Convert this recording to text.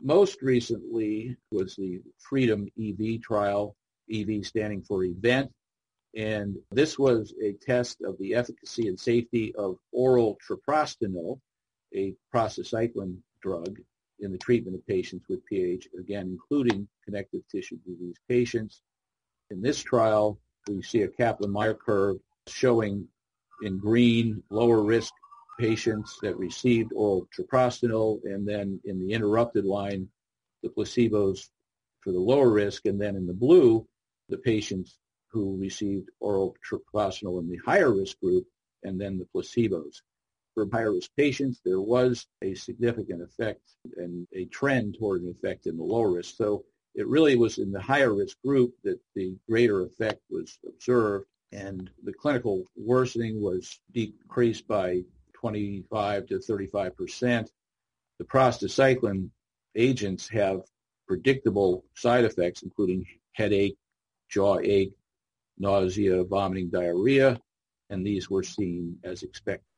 most recently was the Freedom EV trial, EV standing for event. And this was a test of the efficacy and safety of oral treprostinil, a prostacyclin drug, in the treatment of patients with PAH, again, including connective tissue disease patients. In this trial, we see a Kaplan-Meier curve showing in green lower risk patients that received oral treprostinil, and then in the interrupted line, the placebos for the lower risk, and then in the blue, the patients who received oral treprostinil in the higher risk group, and then the placebos. For higher risk patients, there was a significant effect and a trend toward an effect in the low risk. So it really was in the higher risk group that the greater effect was observed, and the clinical worsening was decreased by 25 to 35%. The prostacyclin agents have predictable side effects, including headache, jaw ache, nausea, vomiting, diarrhea, and these were seen as expected.